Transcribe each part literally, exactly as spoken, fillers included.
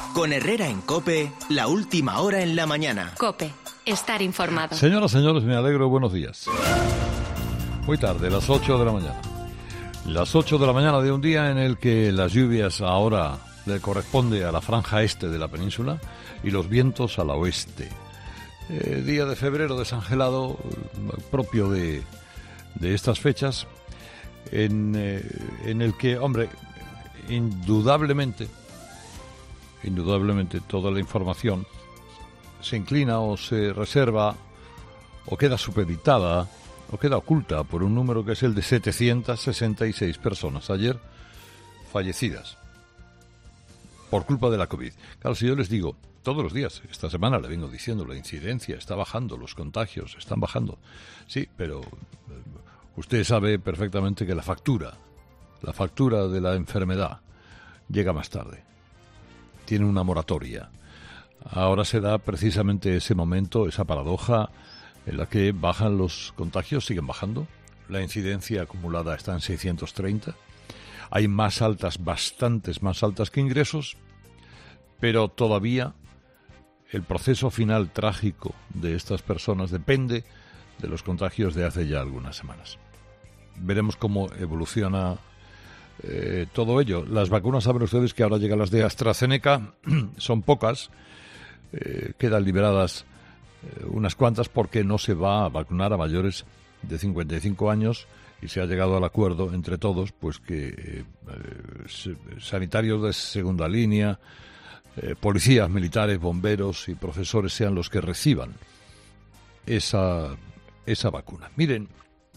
Con Herrera en COPE, la última hora en la mañana. COPE, estar informado. Señoras, señores, me alegro, buenos días. Muy tarde, las ocho de la mañana. Las ocho de la mañana de un día en el que las lluvias ahora le corresponde a la franja este de la península y los vientos a la oeste. Eh, día de febrero desangelado, propio de, de estas fechas, en, eh, en el que, hombre, indudablemente, indudablemente toda la información se inclina o se reserva o queda supeditada o queda oculta por un número que es el de setecientas sesenta y seis personas ayer fallecidas por culpa de la COVID. Claro, si yo les digo, todos los días, esta semana le vengo diciendo, la incidencia está bajando, los contagios están bajando. Sí, pero usted sabe perfectamente que la factura, la factura de la enfermedad llega más tarde. Tiene una moratoria. Ahora se da precisamente ese momento, esa paradoja en la que bajan los contagios, siguen bajando. La incidencia acumulada está en seiscientos treinta. Hay más altas, bastantes más altas que ingresos, pero todavía el proceso final trágico de estas personas depende de los contagios de hace ya algunas semanas. Veremos cómo evoluciona eh, todo ello. Las vacunas, saben ustedes que ahora llegan las de AstraZeneca, son pocas, eh, quedan liberadas eh, unas cuantas porque no se va a vacunar a mayores de cincuenta y cinco años y se ha llegado al acuerdo entre todos pues que eh, eh, sanitarios de segunda línea, eh, policías, militares, bomberos y profesores sean los que reciban esa, esa vacuna. Miren,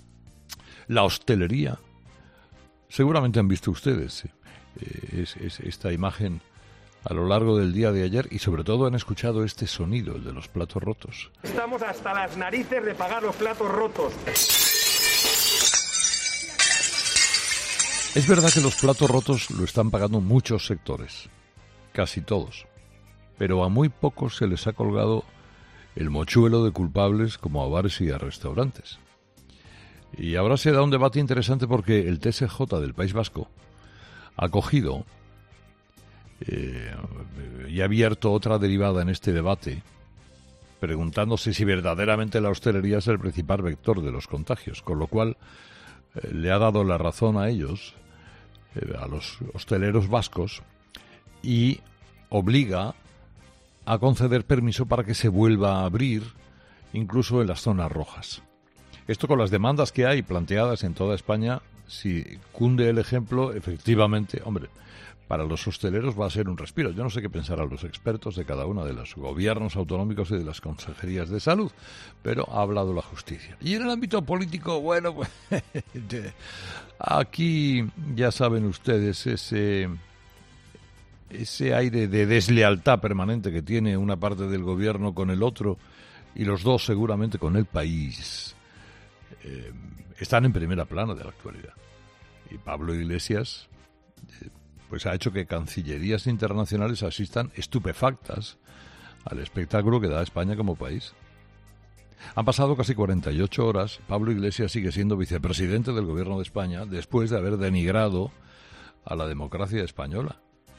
la hostelería, seguramente han visto ustedes eh, es, es, esta imagen a lo largo del día de ayer y sobre todo han escuchado este sonido, el de los platos rotos. Estamos hasta las narices de pagar los platos rotos. Es verdad que los platos rotos lo están pagando muchos sectores, casi todos, pero a muy pocos se les ha colgado el mochuelo de culpables como a bares y a restaurantes. Y ahora se da un debate interesante porque el T S J del País Vasco ha cogido eh, y ha abierto otra derivada en este debate, preguntándose si verdaderamente la hostelería es el principal vector de los contagios, con lo cual eh, le ha dado la razón a ellos, eh, a los hosteleros vascos, y obliga a conceder permiso para que se vuelva a abrir incluso en las zonas rojas. Esto con las demandas que hay planteadas en toda España, si cunde el ejemplo, efectivamente, hombre, para los hosteleros va a ser un respiro. Yo no sé qué pensarán los expertos de cada uno de los gobiernos autonómicos y de las consejerías de salud, pero ha hablado la justicia. Y en el ámbito político, bueno, pues aquí ya saben ustedes ese, ese aire de deslealtad permanente que tiene una parte del gobierno con el otro y los dos seguramente con el país. Eh, están en primera plana de la actualidad. Y Pablo Iglesias eh, pues ha hecho que cancillerías internacionales asistan estupefactas al espectáculo que da España como país. Han pasado casi cuarenta y ocho horas. Pablo Iglesias sigue siendo vicepresidente del gobierno de España después de haber denigrado a la democracia española.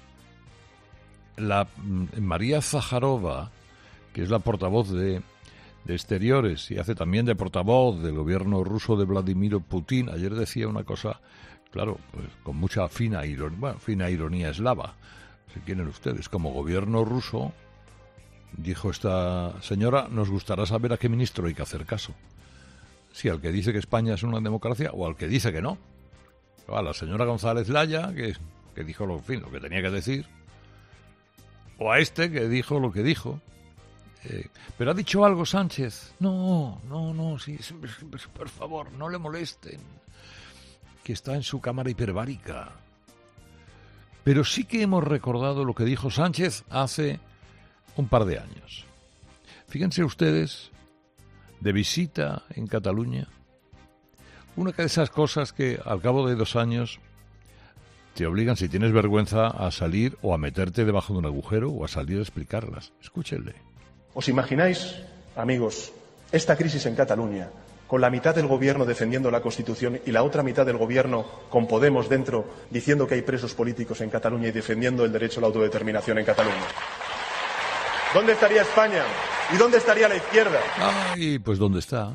La María Zaharova, que es la portavoz de de Exteriores y hace también de portavoz del gobierno ruso de Vladimir Putin, ayer decía una cosa, claro, pues con mucha fina ironía, bueno, fina ironía eslava, si quieren ustedes, como gobierno ruso, dijo esta señora, nos gustará saber a qué ministro hay que hacer caso, si al que dice que España es una democracia o al que dice que no. A la señora González Laya, que, que dijo lo, en fin, lo que tenía que decir, o a este que dijo lo que dijo. Eh, ¿Pero ha dicho algo Sánchez? No, no, no, sí, por favor, no le molesten, que está en su cámara hiperbárica. Pero sí que hemos recordado lo que dijo Sánchez hace un par de años. Fíjense ustedes, de visita en Cataluña, una de esas cosas que al cabo de dos años te obligan, si tienes vergüenza, a salir o a meterte debajo de un agujero o a salir a explicarlas. Escúchenle. ¿Os imagináis, amigos, esta crisis en Cataluña con la mitad del Gobierno defendiendo la Constitución y la otra mitad del Gobierno con Podemos dentro diciendo que hay presos políticos en Cataluña y defendiendo el derecho a la autodeterminación en Cataluña? ¿Dónde estaría España? ¿Y dónde estaría la izquierda? Ay, pues ¿dónde está?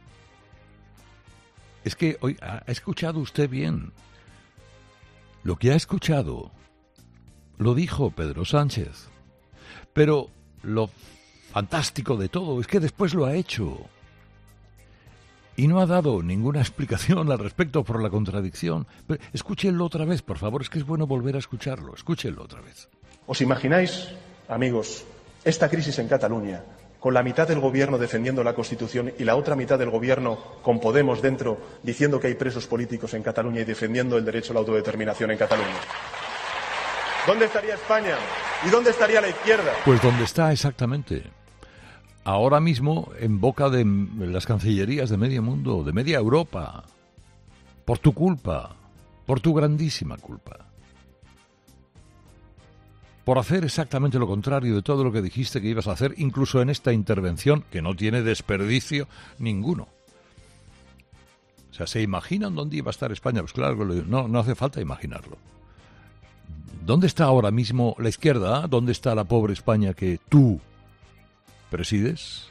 Es que hoy ha escuchado usted bien. Lo que ha escuchado lo dijo Pedro Sánchez. Pero lo fantástico de todo es que después lo ha hecho. Y no ha dado ninguna explicación al respecto por la contradicción. Pero escúchenlo otra vez, por favor, es que es bueno volver a escucharlo. Escúchenlo otra vez. ¿Os imagináis, amigos, esta crisis en Cataluña, con la mitad del Gobierno defendiendo la Constitución y la otra mitad del Gobierno con Podemos dentro diciendo que hay presos políticos en Cataluña y defendiendo el derecho a la autodeterminación en Cataluña? ¿Dónde estaría España? ¿Y dónde estaría la izquierda? Pues donde está exactamente. Ahora mismo en boca de las cancillerías de medio mundo, de media Europa. Por tu culpa, por tu grandísima culpa. Por hacer exactamente lo contrario de todo lo que dijiste que ibas a hacer, incluso en esta intervención, que no tiene desperdicio ninguno. O sea, ¿se imaginan dónde iba a estar España? Pues claro, no, no hace falta imaginarlo. ¿Dónde está ahora mismo la izquierda? ¿Dónde está la pobre España que tú presides?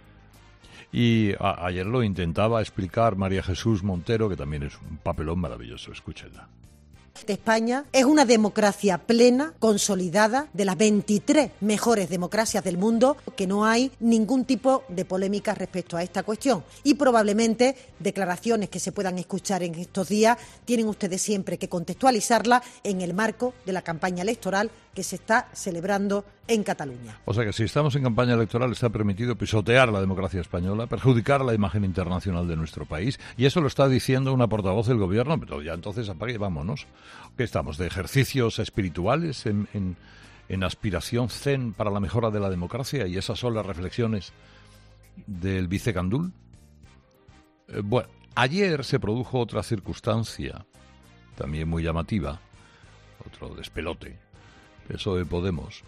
Y a, ayer lo intentaba explicar María Jesús Montero, que también es un papelón maravilloso. Escúchenla. De España es una democracia plena, consolidada, de las veintitrés mejores democracias del mundo, que no hay ningún tipo de polémica respecto a esta cuestión. Y probablemente declaraciones que se puedan escuchar en estos días tienen ustedes siempre que contextualizarlas en el marco de la campaña electoral que se está celebrando en Cataluña. O sea que si estamos en campaña electoral está permitido pisotear la democracia española, perjudicar la imagen internacional de nuestro país, y eso lo está diciendo una portavoz del gobierno, pero ya entonces apague y vámonos. ¿Qué estamos? ¿De ejercicios espirituales en, en, en aspiración zen para la mejora de la democracia? ¿Y esas son las reflexiones del vicecandul? Eh, bueno, ayer se produjo otra circunstancia también muy llamativa, otro despelote, P S O E Podemos,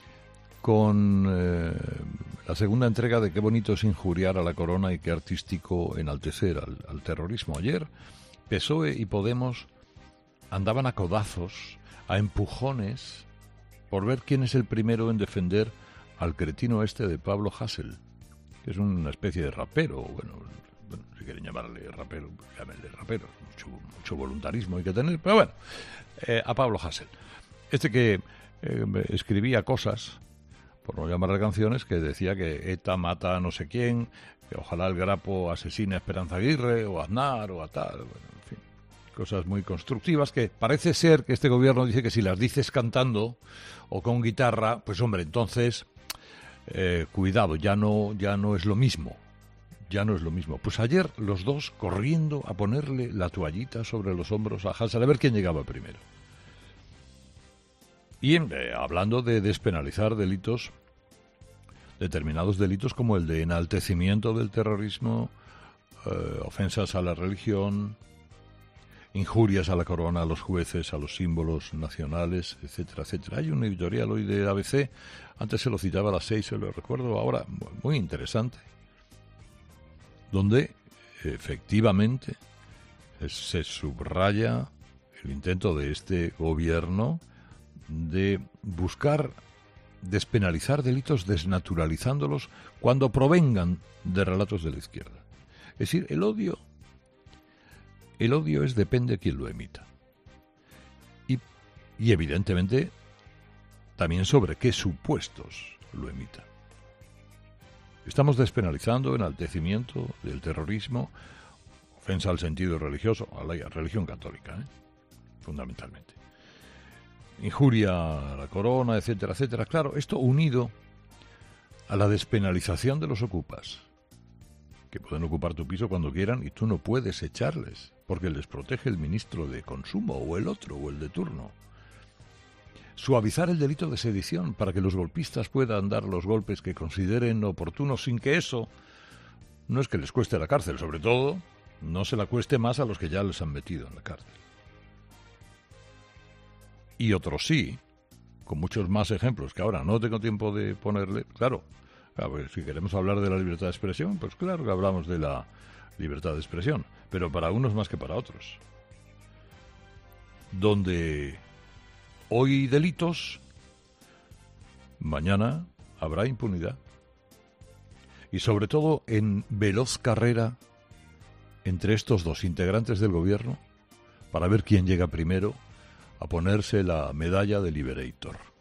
con eh, la segunda entrega de Qué bonito es injuriar a la corona y qué artístico enaltecer al, al terrorismo. Ayer P S O E y Podemos andaban a codazos, a empujones, por ver quién es el primero en defender al cretino este de Pablo Hasél, que es una especie de rapero, bueno, bueno si quieren llamarle rapero, llámenle rapero, mucho, mucho voluntarismo hay que tener, pero bueno, eh, a Pablo Hasél. Este que eh, escribía cosas, por no llamarle canciones, que decía que ETA mata a no sé quién, que ojalá el Grapo asesine a Esperanza Aguirre, o a Aznar, o a tal, bueno, en fin, cosas muy constructivas que parece ser que este gobierno dice que si las dices cantando o con guitarra, pues hombre, entonces, eh, cuidado, ya no, ya no es lo mismo, ya no es lo mismo. Pues ayer los dos corriendo a ponerle la toallita sobre los hombros a Hasél, a ver quién llegaba primero. Y eh, hablando de despenalizar delitos, determinados delitos como el de enaltecimiento del terrorismo, eh, ofensas a la religión, injurias a la corona, a los jueces, a los símbolos nacionales, etcétera, etcétera. Hay un editorial hoy de A B C, antes se lo citaba a las seis, se lo recuerdo ahora, muy interesante, donde efectivamente se subraya el intento de este gobierno de buscar despenalizar delitos desnaturalizándolos cuando provengan de relatos de la izquierda. Es decir, el odio, el odio es depende de quién lo emita. Y, y evidentemente también sobre qué supuestos lo emita. Estamos despenalizando enaltecimiento del terrorismo, ofensa al sentido religioso, a la religión católica, ¿eh? fundamentalmente. Injuria a la corona, etcétera, etcétera. Claro, esto unido a la despenalización de los ocupas, que pueden ocupar tu piso cuando quieran y tú no puedes echarles, porque les protege el ministro de Consumo o el otro, o el de turno. Suavizar el delito de sedición para que los golpistas puedan dar los golpes que consideren oportunos sin que eso no es que les cueste la cárcel, sobre todo no se la cueste más a los que ya les han metido en la cárcel. Y otros sí, con muchos más ejemplos que ahora no tengo tiempo de ponerle. Claro, claro, si queremos hablar de la libertad de expresión, pues claro que hablamos de la libertad de expresión, pero para unos más que para otros. Donde hoy delitos, mañana habrá impunidad. Y sobre todo en veloz carrera entre estos dos integrantes del gobierno para ver quién llega primero a ponerse la medalla de Liberator.